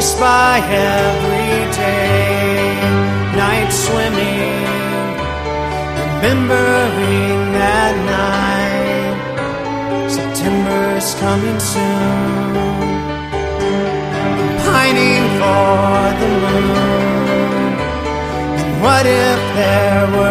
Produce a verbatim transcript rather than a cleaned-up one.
pace by every day, night swimming, remembering that night. September's coming soon.